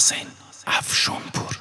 نازنین افشونپور.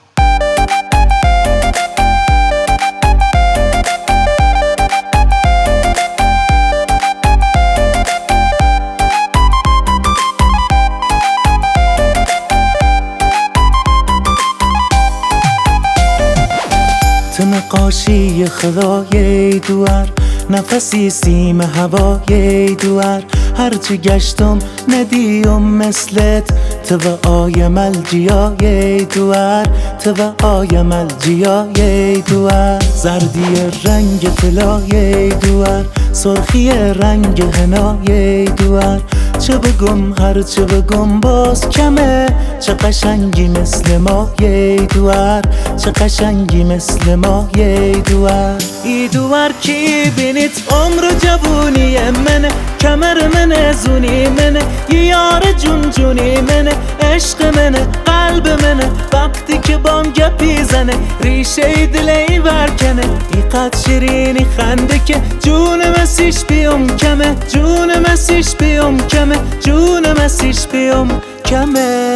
تو نقاشی خدای دوار، نفسی سیم هوای دوار. هرچی گشتم ندیم مثلت، تو و آیم الجیای دوار، تو و آیم الجیای دوار. زردی رنگ طلای دوار، سرخی رنگ حنای دوار. چه بگم هر چه بگم باز کمه، چه قشنگی مثل مایه دوار، چه قشنگی مثل مایه دوار. ای دوار کی بینید عمر و جوونی منه، کمر منه زونی منه، یار جون جونی منه، عشق منه قلب منه. وقتی که بام گپی زنه ریشه دلی ورکنه. ای قد شیرینی خنده که جون مسیش بیام کمه، جون مسیش بیام کمه، جون مسیش بیام کمه.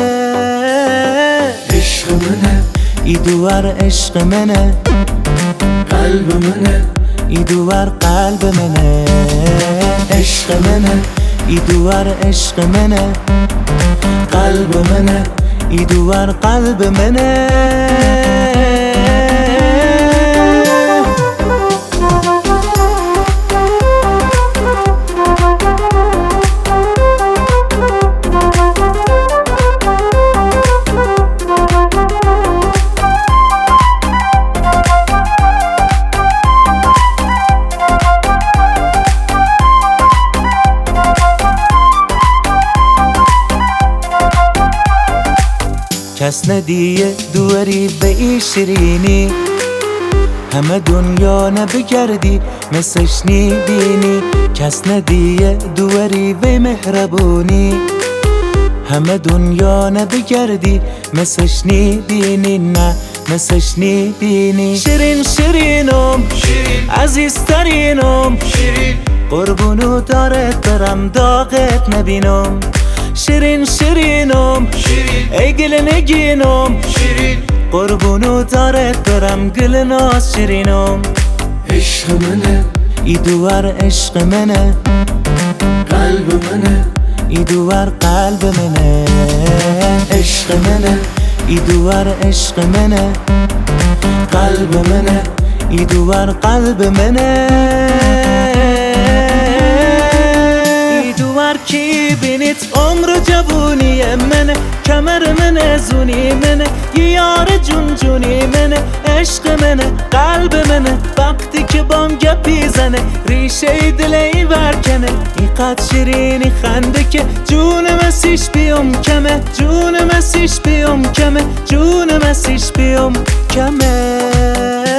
عشق منه ای دوار عشق منه، قلب منه ای دوار قلب منه. عشق منه ای دوار عشق منه، قلب منه ای دوار قلب منه. کس ندیه دوری به ای شیرینی، همه دنیا نبگردی مثلش نیبینی. کس ندیه دوری به مهربونی، همه دنیا نبگردی مثلش نیبینی. نه مثلش نیبینی. شیرین شیرینم شیرین عزیزترینم، شیرین قربونو دارت برم داغت نبینم. شیرین شیرینم شیرین ای گل نگینم، شیرین قربونو دارت برم گل ناز شیرینم. عشق منه ای دوار عشق منه، قلب منه ای دوار قلب منه. عشق منه ای دوار عشق منه، قلب منه ای دوار قلب منه. ای دوار کی بینید عمر و جوونی منه، کمر منه زونی منه، یار جون جونی منه، عشق منه قلب منه. وقتی که بام گپی زنه ریشه دلی ورکنه. ای قد شیرینی خنده که جون مسیش بیام کمه، جون مسیش بیام کمه، جون مسیش بیام کمه.